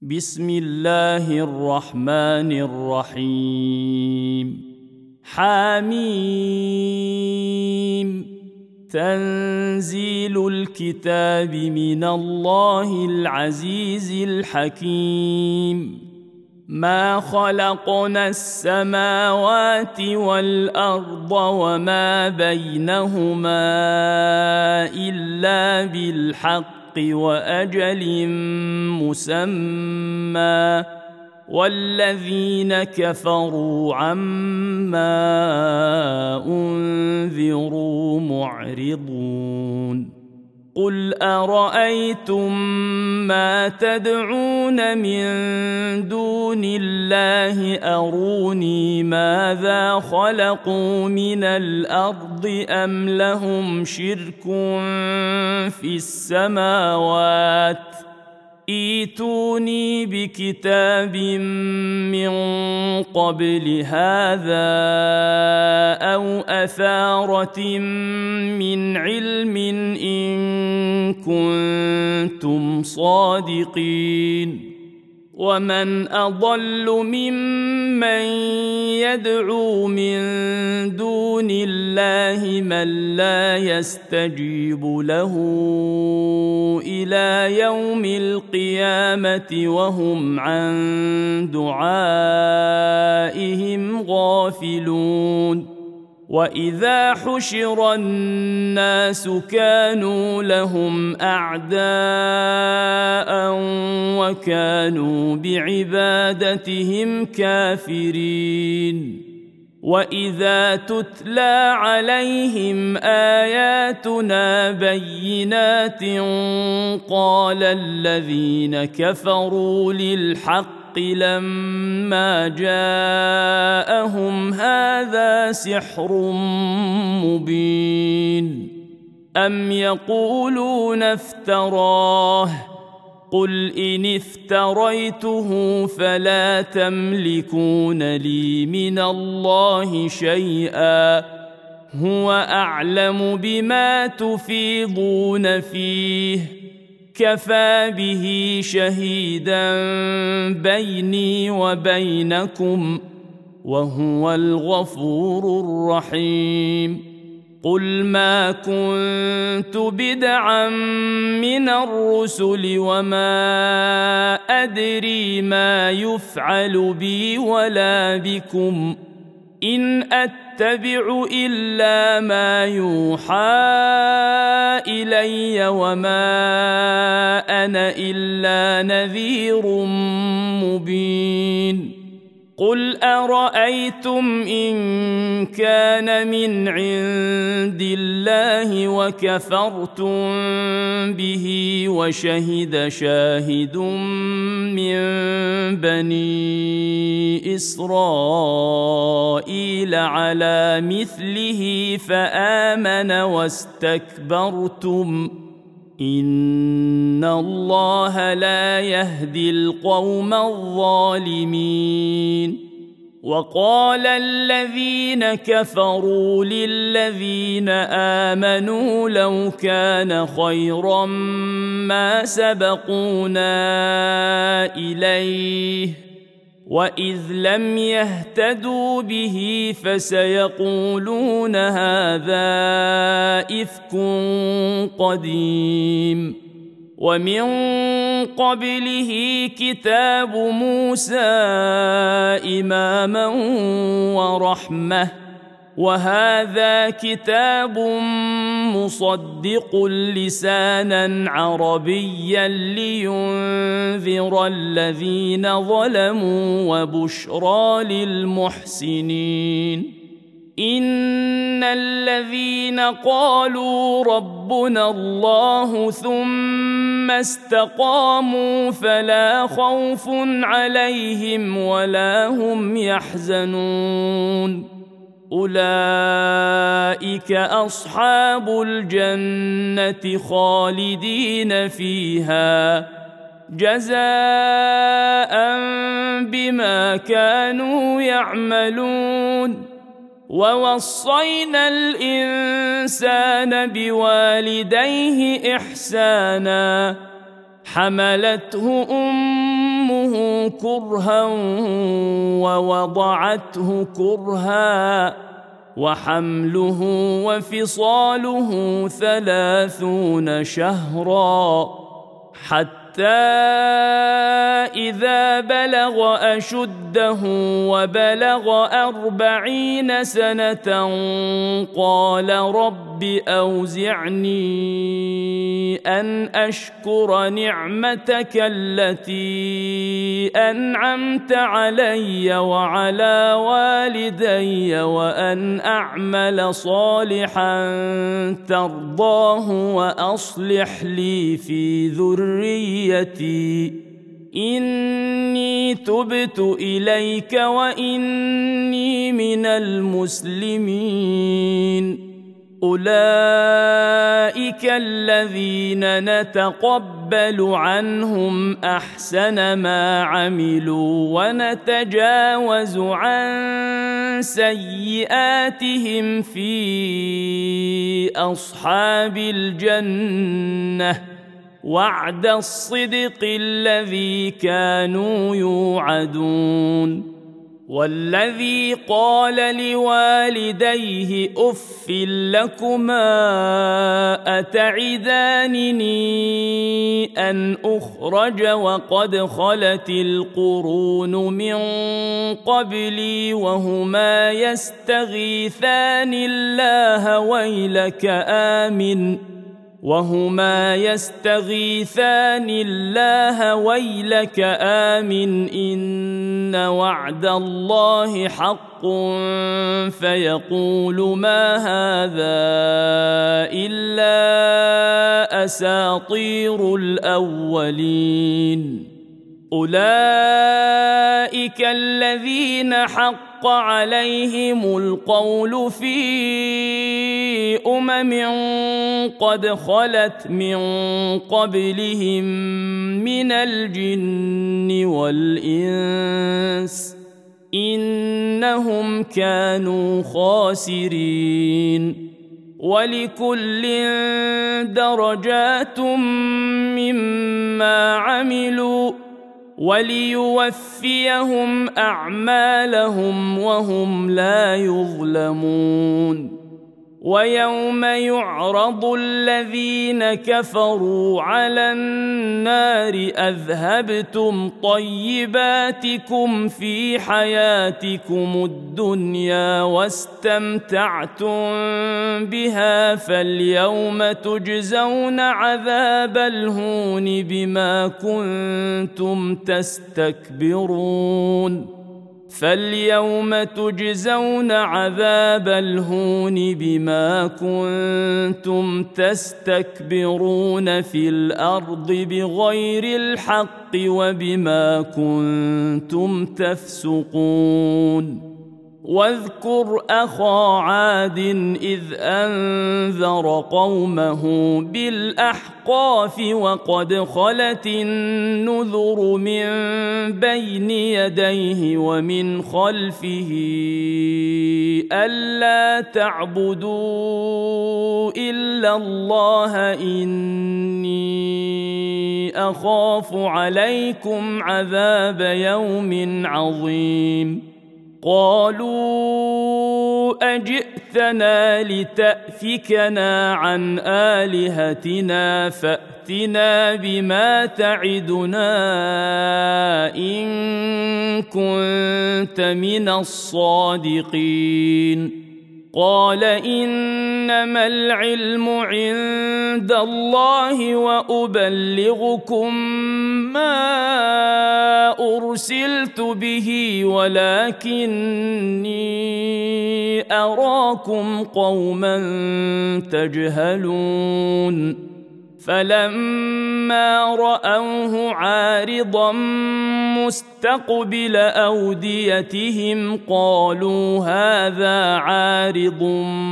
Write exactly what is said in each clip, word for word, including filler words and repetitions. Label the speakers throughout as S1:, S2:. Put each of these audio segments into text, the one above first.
S1: بسم الله الرحمن الرحيم. حميم. تنزيل الكتاب من الله العزيز الحكيم. ما خلقنا السماوات والأرض وما بينهما إلا بالحق وأجل مسمى والذين كفروا عما أنذروا معرضون. قل أرأيتم ما تدعون من دون الله أروني ماذا خلقوا من الأرض أم لهم شرك في السماوات ائتوني بكتاب من قبل هذا أو أثارة من علم إن كنتم صادقين. ومن أضل ممن يدعو من دون الله من لا يستجيب له إلى يوم القيامة وهم عن دعائهم غافلون. وإذا حشر الناس كانوا لهم أعداء وكانوا بعبادتهم كافرين. وإذا تتلى عليهم آياتنا بينات قال الذين كفروا للحق لما جاءهم هذا سحر مبين. أم يقولون افتراه قل إن افتريته فلا تملكون لي من الله شيئا هو أعلم بما تفيضون فيه كفى به شهيدا بيني وبينكم وهو الغفور الرحيم. قل ما كنت بدعا من الرسل وما أدري ما يفعل بي ولا بكم إن أتبع إلا ما يوحى إلي وما أنا إلا نذير مبين. قل أرأيتم إن كان من عند الله وكفرتم به وشهد شاهد من بني إسرائيل على مثله فآمن واستكبرتم إن الله لا يهدي القوم الظالمين. وقال الذين كفروا للذين آمنوا لو كان خيرا ما سبقونا إليه وإذ لم يهتدوا به فسيقولون هذا إفك قديم. ومن قبله كتاب موسى إماما ورحمة وهذا كتاب مصدق لسانا عربيا لينذر الذين ظلموا وبشرى للمحسنين. إن الذين قالوا ربنا الله ثم استقاموا فلا خوف عليهم ولا هم يحزنون أولئك أصحاب الجنة خالدين فيها جزاء بما كانوا يعملون. ووصينا الإنسان بوالديه إحسانا حملته أمه كرها ووضعته كرها وحمله وفصاله ثلاثون شهرا حتى إذا بلغ أشده وبلغ أربعين سنة قال رب أوزعني أن أشكر نعمتك التي أنعمت علي وعلى والدي وأن أعمل صالحا ترضاه وأصلح لي في ذريتي إني تبت إليك وإني من المسلمين. أولئك الذين نتقبل عنهم أحسن ما عملوا ونتجاوز عن سيئاتهم في أصحاب الجنة وعد الصدق الذي كانوا يوعدون. والذي قال لوالديه أف لكما أتعدانني أن أخرج وقد خلت القرون من قبلي وهما يستغيثان الله ويلك آمن وهما يستغيثان الله ويلك آمن إن وعد الله حق فيقول ما هذا إلا أساطير الأولين. أولئك الذين حق عليهم القول في أمم قد خلت من قبلهم من الجن والإنس إنهم كانوا خاسرين. ولكل درجات مما عملوا وليوفيهم أعمالهم وهم لا يظلمون. ويوم يعرض الذين كفروا على النار أذهبتم طيباتكم في حياتكم الدنيا واستمتعتم بها فاليوم تجزون عذاب الهون بما كنتم تستكبرون فاليوم تجزون عذاب الهون بما كنتم تستكبرون في الأرض بغير الحق وبما كنتم تفسقون. واذكر أخا عاد إذ أنذر قومه بالأحقاف وقد خلت النذر من بين يديه ومن خلفه ألا تعبدوا إلا الله إني أخاف عليكم عذاب يوم عظيم. قالوا أجئتنا لتأفكنا عن آلهتنا فأتنا بما تعدنا إن كنت من الصادقين. قال إنما العلم عند الله وأبلغكم ما أرسلت به ولكني أراكم قوما تجهلون. فلما رأوه عارضا مستقبل أوديتهم قالوا هذا عارض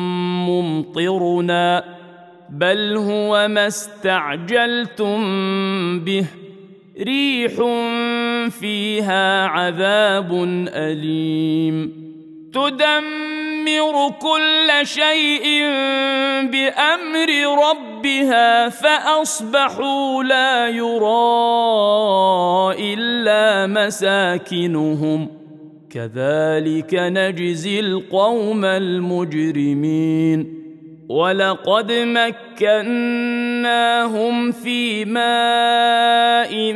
S1: ممطرنا بل هو ما استعجلتم به ريح فيها عذاب أليم تدمر تدمر كل شيء بأمر ربها فأصبحوا لا يرى إلا مساكنهم كذلك نجزي القوم المجرمين ولقد مكناهم في ماء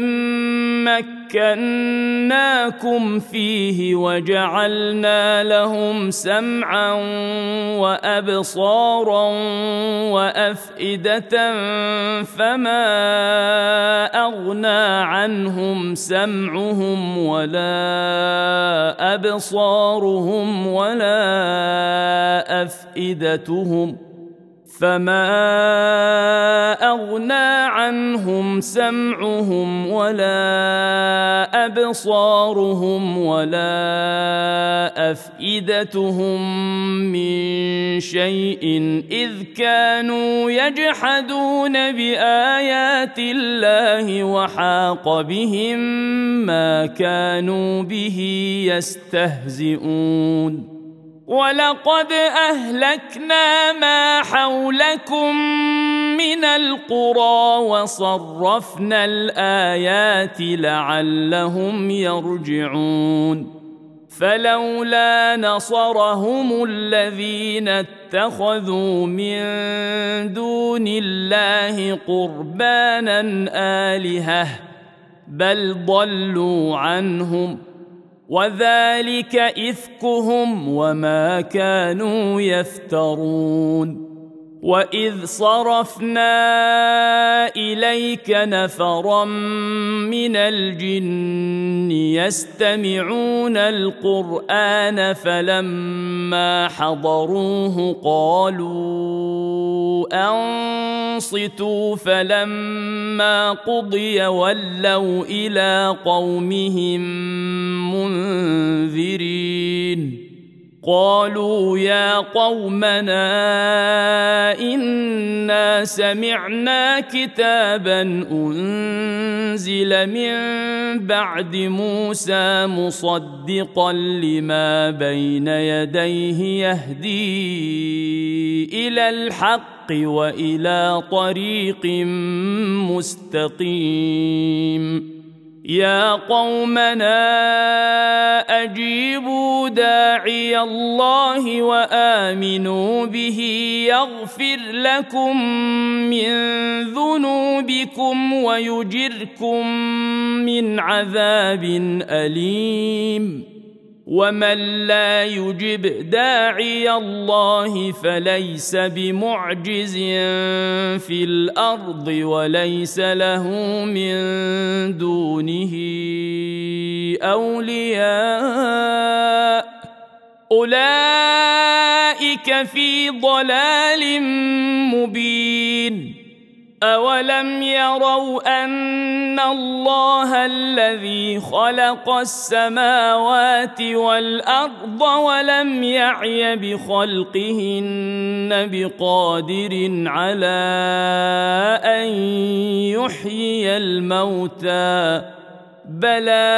S1: مكناكم فيه وجعلنا لهم سمعا وأبصارا وأفئدة فما أغنى عنهم سمعهم ولا أبصارهم ولا أفئدتهم فما أغنى عنهم سمعهم ولا أبصارهم ولا أفئدتهم من شيء إذ كانوا يجحدون بآيات الله وحاق بهم ما كانوا به يستهزئون ولقد أهلكنا ما حولكم من القرى وصرفنا الآيات لعلهم يرجعون فلولا نصرهم الذين اتخذوا من دون الله قربانا آلهة بل ضلوا عنهم وذلك إفكهم وما كانوا يفترون وإذ صرفنا إليك نفرا من الجن يستمعون القرآن فلما حضروه قالوا أنصتوا فلما قضي ولوا إلى قومهم منذرين قالوا يا قومنا إنا سمعنا كتابا أنزل من بعد موسى مصدقا لما بين يديه يهدي إلى الحق وإلى طريق مستقيم يا قومنا أجيبوا داعي الله وآمنوا به يغفر لكم من ذنوبكم ويجركم من عذاب أليم ومن لا يجب داعي الله فليس بمعجز في الأرض وليس له من دونه أولياء أولئك في ضلال مبين أولم يروا أن الله الذي خلق السماوات والأرض ولم يعي بخلقهن بقادر على أن يحيي الموتى بلى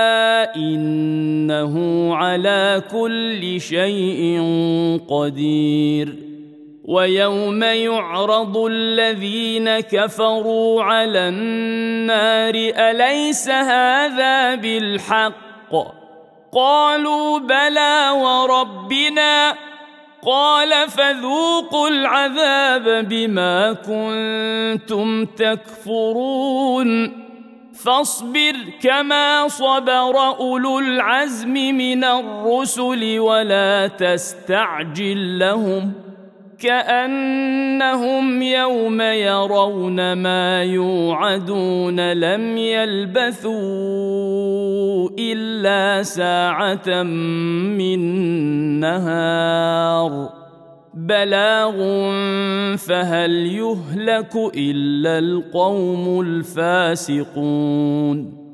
S1: إنه على كل شيء قدير ويوم يعرض الذين كفروا على النار أليس هذا بالحق قالوا بلى وربنا قال فذوقوا العذاب بما كنتم تكفرون فاصبر كما صبر أولو العزم من الرسل ولا تستعجل لهم كأنهم يوم يرون ما يوعدون لم يلبثوا إلا ساعة من نهار بلاغ فهل يهلك إلا القوم الفاسقون